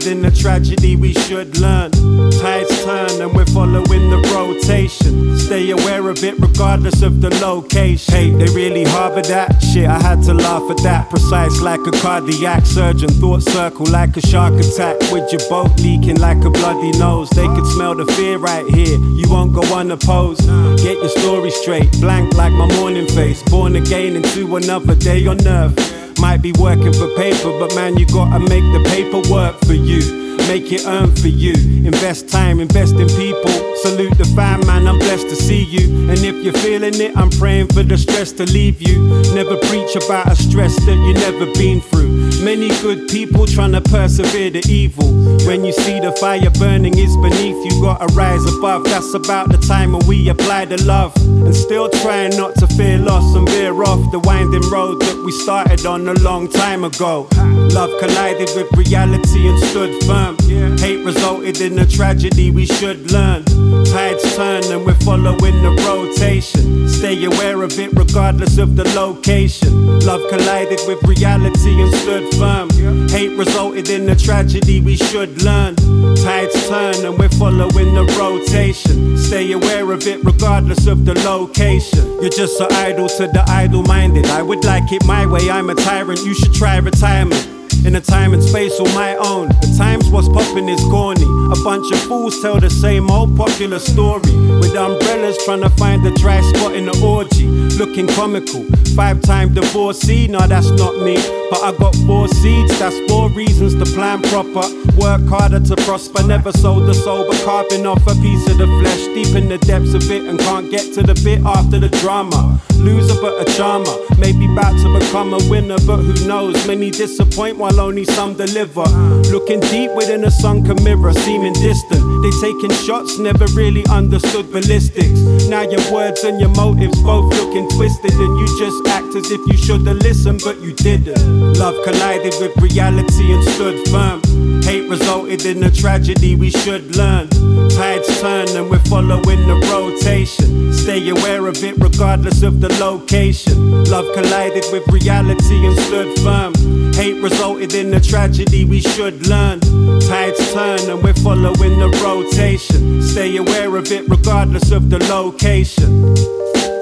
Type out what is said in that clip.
in the tragedy we should learn. Tides turn and we're following the rotation. Stay aware of it regardless of the location. Hey, they really harbor that shit, I had to laugh at that. Precise like a cardiac surgeon, thought circle like a shark attack. With your boat leaking like a bloody nose. They could smell the fear right here, you won't go unopposed. Get your story straight, blank like my morning face. Born again into another day on earth. Might be working for paper, but man, you gotta make the paper work for you. Make it earn for you. Invest time, invest in people. Salute the fam, man, I'm blessed to see you. And if you're feeling it, I'm praying for the stress to leave you. Never preach about a stress that you never been through. Many good people trying to persevere the evil. When you see the fire burning is beneath you, gotta rise above. That's about the time when we apply the love. And still trying not to fear loss and veer off the winding road that we started on a long time ago. Love collided with reality and stood firm. Hate resulted in a tragedy we should learn. Tides turn and we're following the rotation. Stay aware of it regardless of the location. Love collided with reality and stood firm. Hate resulted in a tragedy we should learn. Tides turn and we're following the rotation. Stay aware of it regardless of the location. You're just so idle to the idle-minded. I would like it my way, I'm a tyrant, you should try retirement. In a time and space all my own. At times what's poppin' is corny. A bunch of fools tell the same old popular story. With umbrellas trying to find a dry spot in the orgy. Looking comical, 5-time divorcee, nah that's not me. But I got 4 seeds, that's 4 reasons to plan proper. Work harder to prosper, never sold the soul but carving off a piece of the flesh. Deep in the depths of it and can't get to the bit after the drama. Loser but a charmer, maybe about to become a winner, but who knows? Many disappoint while only some deliver. Looking deep within a sunken mirror, seeming distant. They taking shots, never really understood ballistics. Now your words and your motives both looking twisted, and you just act as if you should've listened, but you didn't. Love collided with reality and stood firm. Hate resulted in a tragedy we should learn. Tides turn and we're following the rotation. Stay aware of it regardless of the location. Love collided with reality and stood firm. Hate resulted in a tragedy we should learn. Tides turn and we're following the rotation. Stay aware of it regardless of the location.